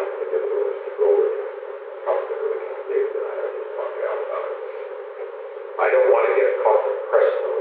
want to get those to go with probably the release date that I have to talk out about it. I don't want to get caught in press though.